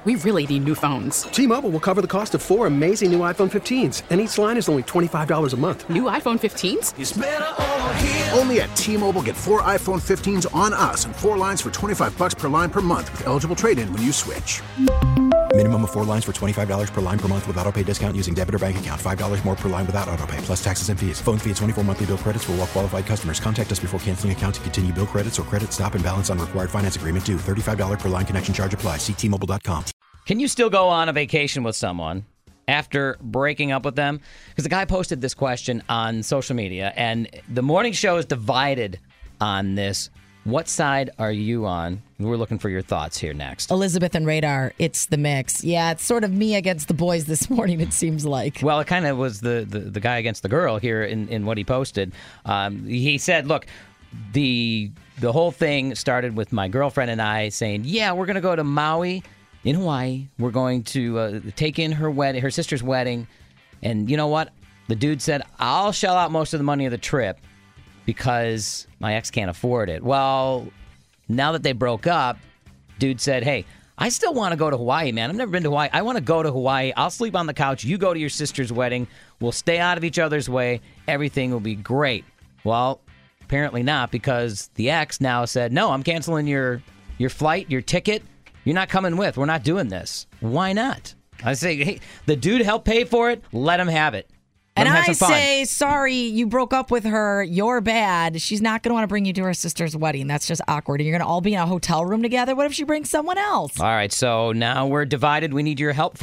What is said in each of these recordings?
We really need new phones. T-Mobile will cover the cost of 4 amazing new iPhone 15s, and each line is only $25 a month. New iPhone 15s? It's better over here. Only at T-Mobile, get 4 iPhone 15s on us and 4 lines for $25 per line per month with eligible trade-in when you switch. Minimum of 4 lines for $25 per line per month with autopay discount using debit or bank account. $5 more per line without autopay, plus taxes and fees. Phone fee at 24 monthly bill credits for well-qualified customers. Contact us before canceling account to continue bill credits or credit stop and balance on required finance agreement due. $35 per line connection charge applies. See T-Mobile.com. Can you still go on a vacation with someone after breaking up with them? Because the guy posted this question on social media, and the morning show is divided on this. What side are you on? We're looking for your thoughts here next. Elizabeth and Radar, it's the mix. Yeah, it's sort of me against the boys this morning, it seems like. Well, it kind of was the guy against the girl here in what he posted. He said, look, the whole thing started with my girlfriend and I saying, yeah, we're going to go to Maui in Hawaii. We're going to take in her sister's wedding. And you know what? The dude said, I'll shell out most of the money of the trip because my ex can't afford it. Well, now that they broke up, dude said, hey, I still want to go to Hawaii, man. I've never been to Hawaii. I want to go to Hawaii. I'll sleep on the couch. You go to your sister's wedding. We'll stay out of each other's way. Everything will be great. Well, apparently not, because the ex now said, no, I'm canceling your flight, your ticket. You're not coming with. We're not doing this. Why not? I say, hey, the dude helped pay for it. Let him have it. And I say, sorry, you broke up with her. You're bad. She's not going to want to bring you to her sister's wedding. That's just awkward. And you're going to all be in a hotel room together. What if she brings someone else? All right, so now we're divided. We need your help.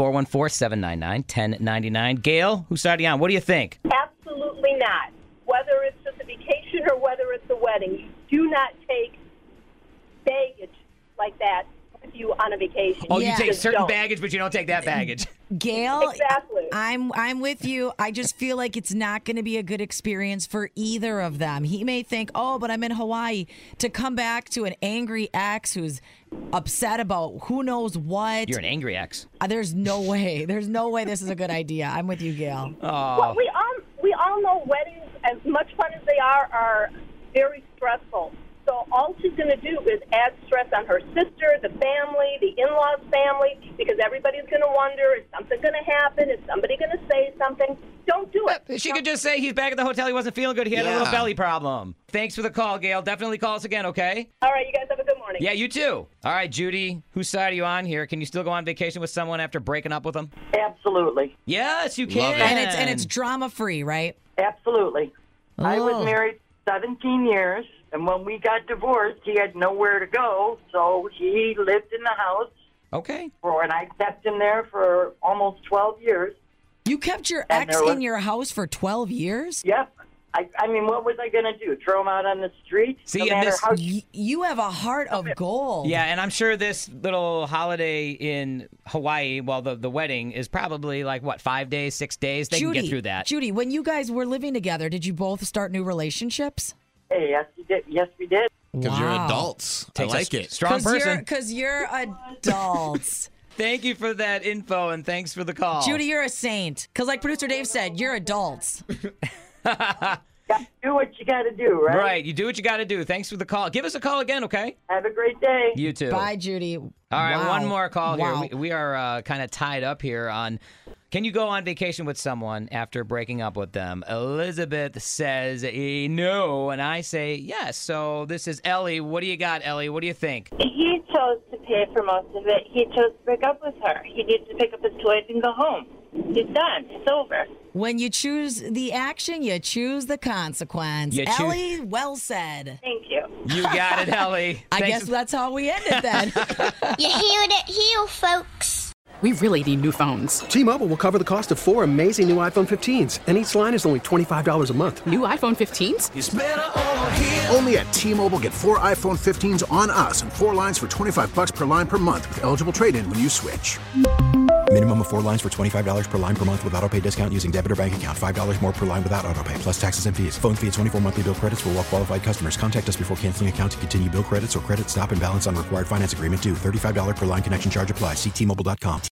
414-799-1099. Gail, whose side are you on? What do you think? Absolutely not. Whether it's just a vacation or whether it's a wedding, you do not take baggage like that with you on a vacation. Oh, you take certain baggage, but you don't take that baggage. Gail, exactly. I'm with you. I just feel like it's not going to be a good experience for either of them. He may think, oh, but I'm in Hawaii. To come back to an angry ex who's upset about who knows what. You're an angry ex. There's no way. There's no way this is a good idea. I'm with you, Gail. Oh. Well, we all know weddings, as much fun as they are very stressful. So all she's going to do is add stress on her sister, the family, the in-laws family, because everybody's going to wonder, is something going to happen? Is somebody going to say something? Don't do it. She could just say he's back at the hotel. He wasn't feeling good. He had a little belly problem. Thanks for the call, Gail. Definitely call us again, okay? All right, you guys have a good morning. Yeah, you too. All right, Judy, whose side are you on here? Can you still go on vacation with someone after breaking up with them? Absolutely. Yes, you can. And it's drama-free, right? Absolutely. Oh. I was married 17 years, and when we got divorced, he had nowhere to go, so he lived in the house. Okay. And I kept him there for almost 12 years. You kept your ex in your house for 12 years? Yep. I mean, what was I going to do? Throw him out on the street? See, you have a heart of gold. Yeah, and I'm sure this little holiday in Hawaii, well, the wedding, is probably like, 5 days, 6 days? They can get through that. Judy, when you guys were living together, did you both start new relationships? Hey, yes, we did. Yes, we did. Because you're adults. I like it. Strong person. Because you're adults. Thank you for that info, and thanks for the call. Judy, you're a saint. Because like producer Dave said, you're adults. Do what you got to do, right? Right. You do what you got to do. Thanks for the call. Give us a call again, okay? Have a great day. You too. Bye, Judy. All right, one more call here. We are kind of tied up here on, can you go on vacation with someone after breaking up with them? Elizabeth says no, and I say yes. So this is Ellie. What do you got, Ellie? What do you think? He chose to pay for most of it. He chose to break up with her. He needs to pick up his toys and go home. It's done. It's over. When you choose the action, you choose the consequence. Ellie, well said. Thank you. You got it, Ellie. I guess that's how we ended then. You heard it here, folks. We really need new phones. T-Mobile will cover the cost of 4 amazing new iPhone 15s, and each line is only $25 a month. New iPhone 15s? It's better over here. Only at T-Mobile, get 4 iPhone 15s on us and 4 lines for $25 per line per month with eligible trade-in when you switch. Minimum of 4 lines for $25 per line per month with autopay discount using debit or bank account. $5 more per line without autopay, plus taxes and fees. Phone fee at 24 monthly bill credits for well-qualified customers. Contact us before canceling account to continue bill credits or credit stop and balance on required finance agreement due. $35 per line connection charge applies. See T-Mobile.com.